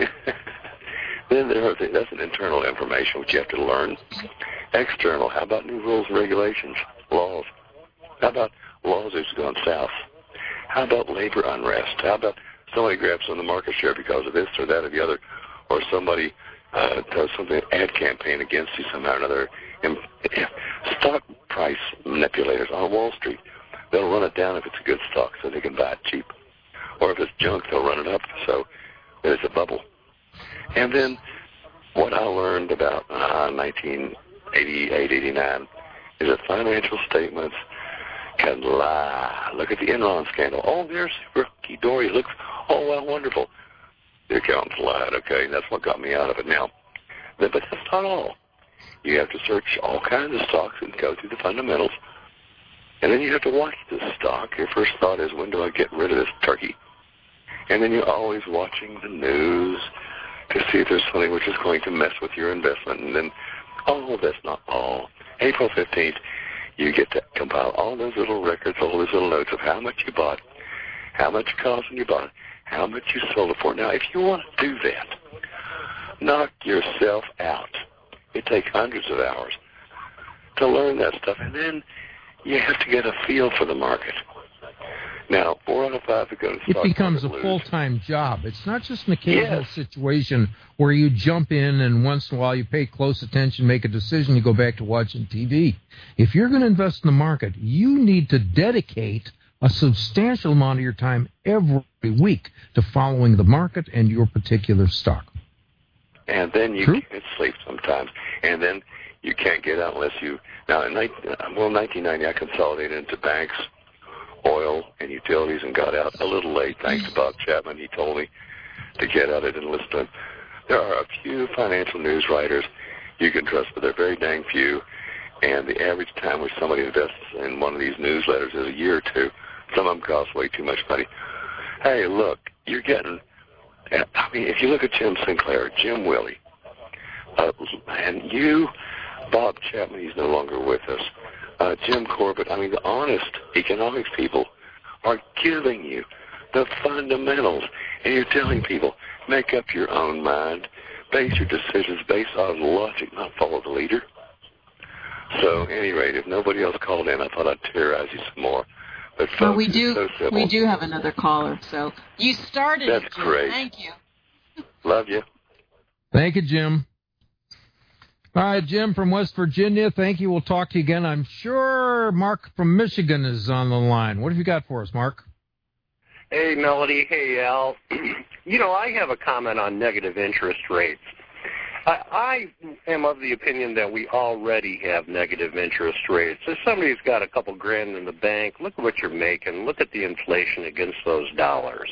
then there are, that's an internal information which you have to learn. External, how about new rules and regulations, laws? How about laws that's gone south? How about labor unrest? How about somebody grabs on the market share because of this or that or the other, or somebody uh, does something, an ad campaign against you somehow or another? And stock price manipulators on Wall Street, they'll run it down if it's a good stock so they can buy it cheap. Or if it's junk, they'll run it up so there's a bubble. And then what I learned about uh, nineteen eighty-eight, eighty-nine is that financial statements can lie. Look at the Enron scandal. Oh, there's Rocky Dory. Looks, oh, well, wonderful. The accountants lied, okay? That's what got me out of it now. But that's not all. You have to search all kinds of stocks and go through the fundamentals. And then you have to watch this stock. Your first thought is, when do I get rid of this turkey? And then you're always watching the news to see if there's something which is going to mess with your investment. And then, oh, that's not all. April fifteenth, you get to compile all those little records, all those little notes of how much you bought, how much it cost when you bought it, how much you sold it for. Now, if you want to do that, knock yourself out. It takes hundreds of hours to learn that stuff, and then you have to get a feel for the market. Now, four out of five are going to It becomes a full-time job. It's not just an occasional yes. situation where you jump in and once in a while you pay close attention, make a decision, you go back to watching T V. If you're going to invest in the market, you need to dedicate a substantial amount of your time every week to following the market and your particular stock. And then you True. can't sleep sometimes. And then you can't get out unless you... Now, in well, nineteen ninety, I consolidated into banks, oil, and utilities and got out a little late, thanks to Bob Chapman. He told me to get out. I didn't listen to him. There are a few financial news writers you can trust, but they're very dang few. And the average time where somebody invests in one of these newsletters is a year or two. Some of them cost way too much money. Hey, look, you're getting, I mean, if you look at Jim Sinclair, Jim Willie, uh, and you, Bob Chapman, he's no longer with us, uh, Jim Corbett, I mean, the honest economics people are giving you the fundamentals. And you're telling people, make up your own mind, base your decisions based on logic, not follow the leader. So, at any rate, if nobody else called in, I thought I'd terrorize you some more. But folks, well, we do. So simple. We do have another caller. So you started. That's it, Jim. great. Thank you. Love you. Thank you, Jim. All right, Jim from West Virginia. Thank you. We'll talk to you again. I'm sure Mark from Michigan is on the line. What have you got for us, Mark? Hey, Melody. Hey, Al. You know, I have a comment on negative interest rates. I, I am of the opinion that we already have negative interest rates. If somebody's got a couple grand in the bank, look at what you're making. Look at the inflation against those dollars.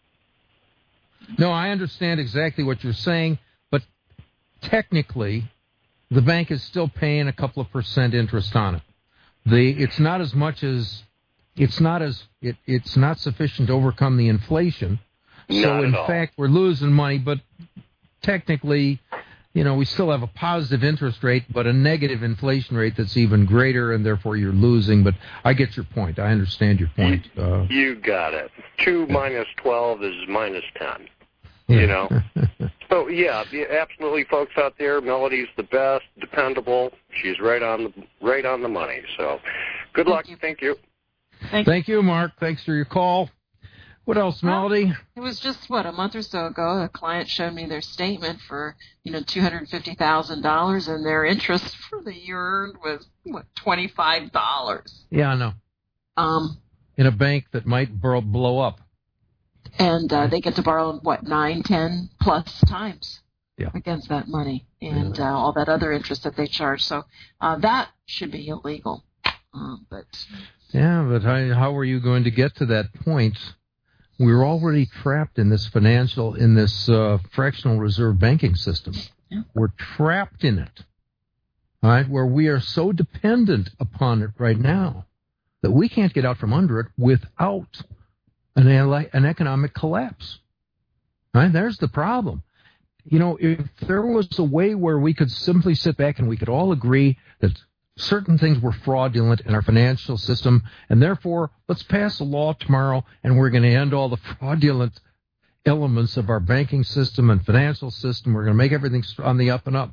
No, I understand exactly what you're saying, but technically, the bank is still paying a couple of percent interest on it. The it's not as much as it's not as it, it's not sufficient to overcome the inflation. Not so in at all. fact, we're losing money, but technically, you know, we still have a positive interest rate, but a negative inflation rate that's even greater, and therefore you're losing. But I get your point. I understand your point. Uh, you got it. Two yeah. minus twelve is minus ten. yeah. You know? So, yeah, absolutely, folks out there, Melody's the best, dependable. She's right on the right on the money. So good Thank luck. you. Thank you. Thank, Thank you, Mark. Thanks for your call. What else, Melody? It was just, what, a month or so ago, a client showed me their statement for, you know, two hundred fifty thousand dollars, and their interest for the year earned was, what, twenty-five dollars. Yeah, I know. Um, In a bank that might bur- blow up. and uh, they get to borrow, what, nine, ten plus times yeah. against that money and yeah. uh, all that other interest that they charge. So uh, that should be illegal. Uh, but Yeah, but how, how are you going to get to that point? We're already trapped in this financial, in this uh, fractional reserve banking system. Yeah. We're trapped in it, all right, where we are so dependent upon it right now that we can't get out from under it without an, an economic collapse. All right, there's the problem. You know, if there was a way where we could simply sit back and we could all agree that certain things were fraudulent in our financial system, and therefore let's pass a law tomorrow and we're going to end all the fraudulent elements of our banking system and financial system. We're going to make everything on the up and up.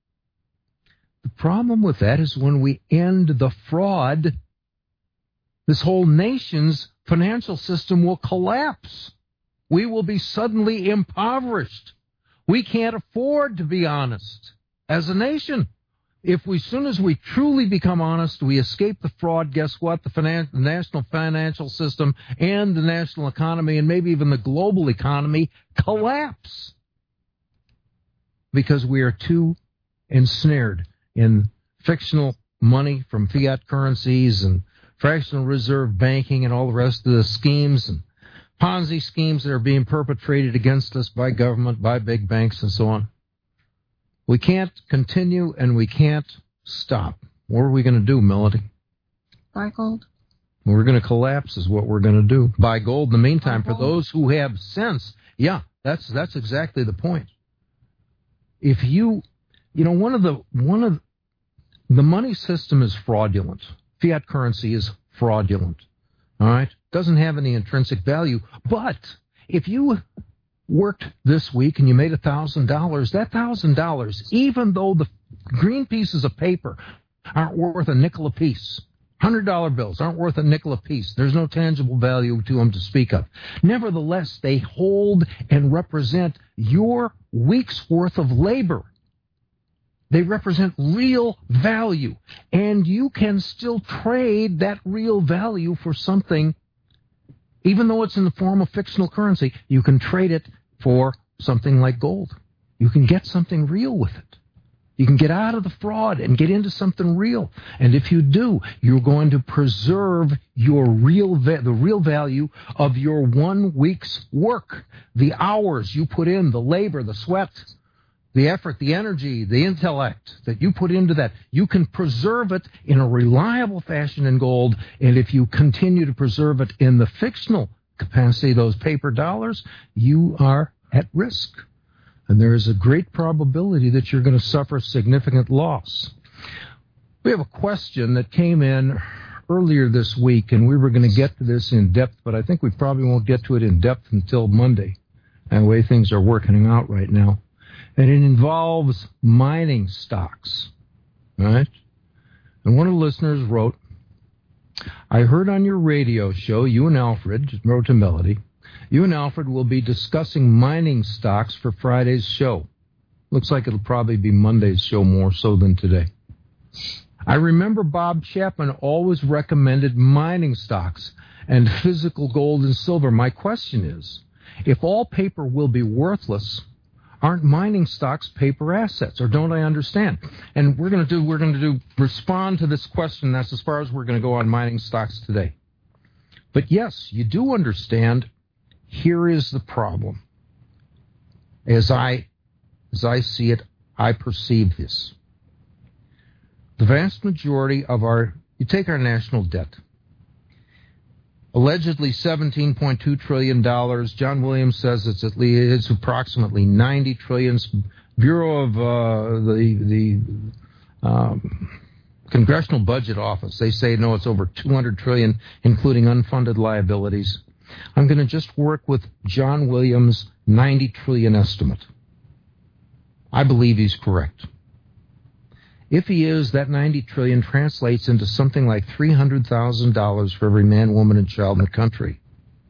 The problem with that is when we end the fraud, this whole nation's financial system will collapse. We will be suddenly impoverished. We can't afford to be honest as a nation. If we, as soon as we truly become honest, we escape the fraud, guess what? The, finan- the national financial system and the national economy and maybe even the global economy collapse because we are too ensnared in fictional money from fiat currencies and fractional reserve banking and all the rest of the schemes and Ponzi schemes that are being perpetrated against us by government, by big banks, and so on. We can't continue and we can't stop. What are we going to do, Melody? buy gold? We're going to collapse is what we're going to do. Buy gold in the meantime. For those who have sense, yeah, that's that's exactly the point. If you, you know, one of the, one of the money system is fraudulent. Fiat currency is fraudulent. All right? Doesn't have any intrinsic value. But if you worked this week and you made one thousand dollars, that one thousand dollars, even though the green pieces of paper aren't worth a nickel apiece, one hundred dollar bills aren't worth a nickel apiece, there's no tangible value to them to speak of. Nevertheless, they hold and represent your week's worth of labor. They represent real value, and you can still trade that real value for something. Even though it's in the form of fictional currency, you can trade it for something like gold. You can get something real with it. You can get out of the fraud and get into something real. And if you do, you're going to preserve your real va- the real value of your one week's work, the hours you put in, the labor, the sweat, the effort, the energy, the intellect that you put into that, you can preserve it in a reliable fashion in gold. And if you continue to preserve it in the fictional capacity, those paper dollars, you are at risk. And there is a great probability that you're going to suffer significant loss. We have a question that came in earlier this week, and we were going to get to this in depth, but I think we probably won't get to it in depth until Monday, and the way things are working out right now. And it involves mining stocks, right? And one of the listeners wrote, I heard on your radio show, you and Alfred, wrote to Melody, you and Alfred will be discussing mining stocks for Friday's show. Looks like it'll probably be Monday's show more so than today. I remember Bob Chapman always recommended mining stocks and physical gold and silver. My question is, if all paper will be worthless, aren't mining stocks paper assets, or don't I understand? And we're going to do we're going to do respond to this question. That's as far as we're going to go on mining stocks today. But yes, you do understand. Here is the problem. As I as I see it, I perceive this. The vast majority of our, you take our national debt, allegedly seventeen point two trillion dollars. John Williams says it's at least it's approximately ninety trillion dollars. Bureau of uh, the the um, Congressional Budget Office, they say no, it's over two hundred trillion dollars, including unfunded liabilities. I'm going to just work with John Williams' ninety trillion dollars estimate. I believe he's correct. If he is, that ninety trillion dollars translates into something like three hundred thousand dollars for every man, woman, and child in the country.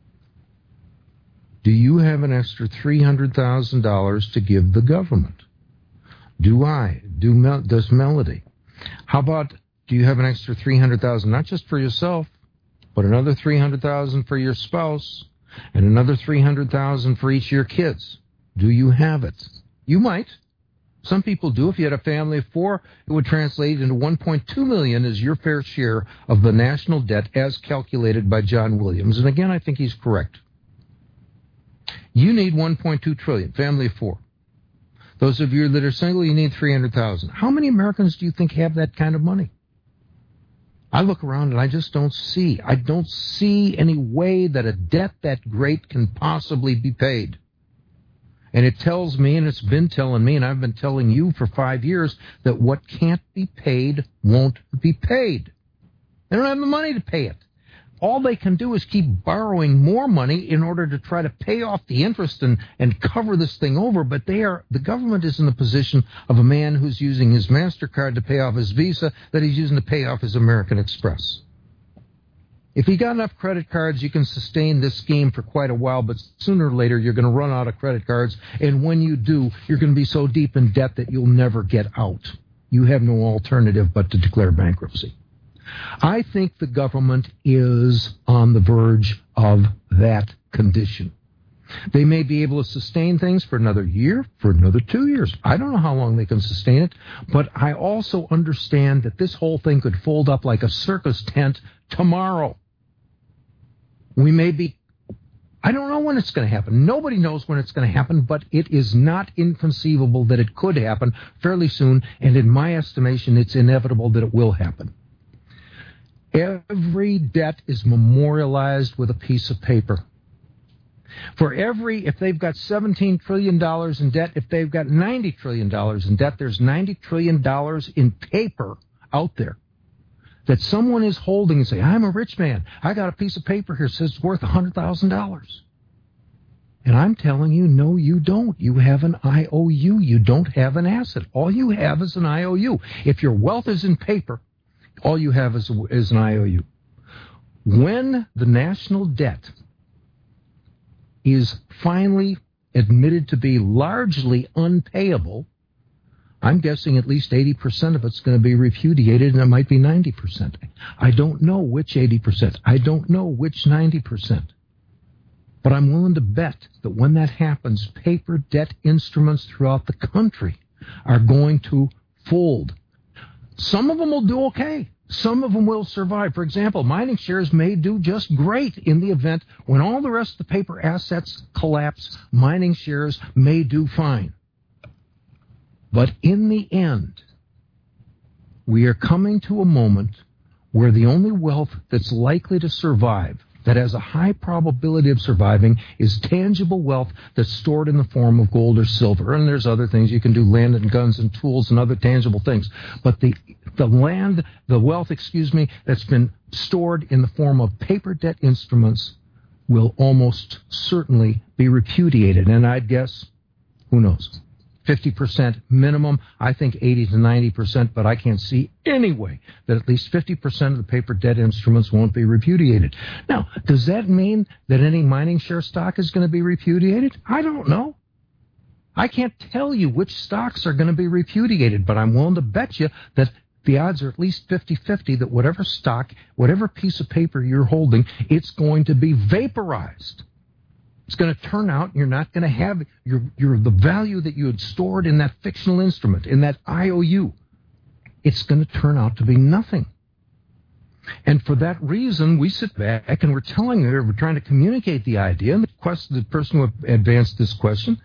Do you have an extra three hundred thousand dollars to give the government? Do I? Do Mel- does Melody? How about, do you have an extra three hundred thousand dollars, not just for yourself, but another three hundred thousand dollars for your spouse, and another three hundred thousand dollars for each of your kids? Do you have it? You might. Some people do. If you had a family of four, it would translate into one point two million dollars as your fair share of the national debt as calculated by John Williams. And again, I think he's correct. You need one point two trillion dollars, family of four. Those of you that are single, you need three hundred thousand dollars. How many Americans do you think have that kind of money? I look around and I just don't see. I don't see any way that a debt that great can possibly be paid. And it tells me, and it's been telling me, and I've been telling you for five years, that what can't be paid won't be paid. They don't have the money to pay it. All they can do is keep borrowing more money in order to try to pay off the interest and, and cover this thing over. But they are the government is in the position of a man who's using his MasterCard to pay off his Visa that he's using to pay off his American Express. If you got enough credit cards, you can sustain this scheme for quite a while, but sooner or later you're going to run out of credit cards, and when you do, you're going to be so deep in debt that you'll never get out. You have no alternative but to declare bankruptcy. I think the government is on the verge of that condition. They may be able to sustain things for another year, for another two years. I don't know how long they can sustain it, but I also understand that this whole thing could fold up like a circus tent tomorrow. We may be, I don't know when it's going to happen. Nobody knows when it's going to happen, but it is not inconceivable that it could happen fairly soon, and in my estimation, it's inevitable that it will happen. Every debt is memorialized with a piece of paper. For every, if they've got seventeen trillion dollars in debt, if they've got ninety trillion dollars in debt, there's ninety trillion dollars in paper out there that someone is holding and say, I'm a rich man. I got a piece of paper here that says it's worth one hundred thousand dollars. And I'm telling you, no, you don't. You have an I O U. You don't have an asset. All you have is an I O U. If your wealth is in paper, all you have is, is an I O U. When the national debt is finally admitted to be largely unpayable, I'm guessing at least eighty percent of it's going to be repudiated, and it might be ninety percent. I don't know which eighty percent. I don't know which ninety percent. But I'm willing to bet that when that happens, paper debt instruments throughout the country are going to fold. Some of them will do okay. Some of them will survive. For example, mining shares may do just great in the event when all the rest of the paper assets collapse. Mining shares may do fine. But in the end, we are coming to a moment where the only wealth that's likely to survive, that has a high probability of surviving, is tangible wealth that's stored in the form of gold or silver. And there's other things you can do, land and guns and tools and other tangible things. But the the land, the wealth, excuse me, that's been stored in the form of paper debt instruments will almost certainly be repudiated. And I'd guess, who knows, fifty percent minimum. I think eighty to ninety percent, but I can't see any way that at least fifty percent of the paper debt instruments won't be repudiated. Now, does that mean that any mining share stock is going to be repudiated? I don't know. I can't tell you which stocks are going to be repudiated, but I'm willing to bet you that the odds are at least fifty-fifty that whatever stock, whatever piece of paper you're holding, it's going to be vaporized. It's going to turn out you're not going to have your, your the value that you had stored in that fictional instrument, in that I O U. It's going to turn out to be nothing. And for that reason, we sit back and we're telling her, we're trying to communicate the idea. And the, question, the person who advanced this question,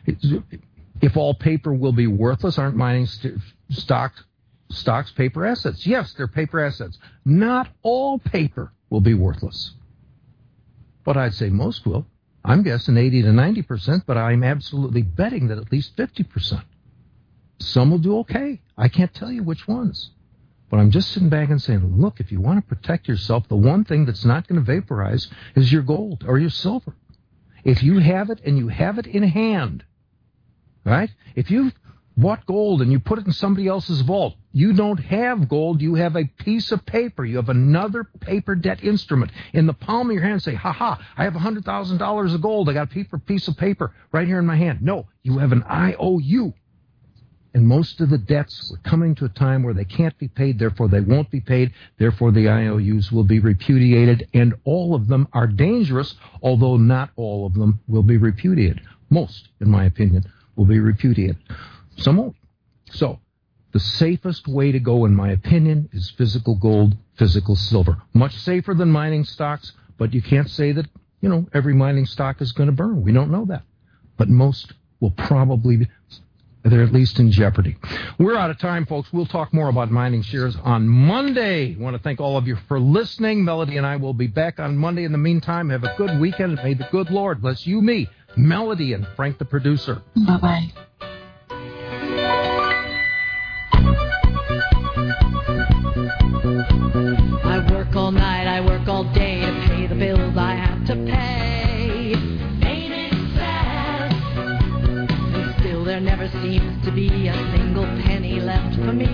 if all paper will be worthless, aren't mining st- stock, stocks paper assets? Yes, they're paper assets. Not all paper will be worthless. But I'd say most will. I'm guessing eighty to ninety percent, but I'm absolutely betting that at least fifty percent. Some will do okay. I can't tell you which ones. But I'm just sitting back and saying, look, if you want to protect yourself, the one thing that's not going to vaporize is your gold or your silver. If you have it and you have it in hand, right? If you've bought gold and you put it in somebody else's vault, you don't have gold, you have a piece of paper. You have another paper debt instrument in the palm of your hand. Say, ha ha, I have one hundred thousand dollars of gold. I got a paper, piece of paper right here in my hand. No, you have an I O U. And most of the debts are coming to a time where they can't be paid, therefore they won't be paid, therefore the I O Us will be repudiated, and all of them are dangerous, although not all of them will be repudiated. Most, in my opinion, will be repudiated. Some won't. So, the safest way to go, in my opinion, is physical gold, physical silver. Much safer than mining stocks, but you can't say that, you know, every mining stock is going to burn. We don't know that. But most will probably be, they're at least in jeopardy. We're out of time, folks. We'll talk more about mining shares on Monday. I want to thank all of you for listening. Melody and I will be back on Monday. In the meantime, have a good weekend, and may the good Lord bless you, me, Melody, and Frank the producer. Bye-bye. I work all night, I work all day to pay the bills I have to pay. Ain't it sad? And still there never seems to be a single penny left for me.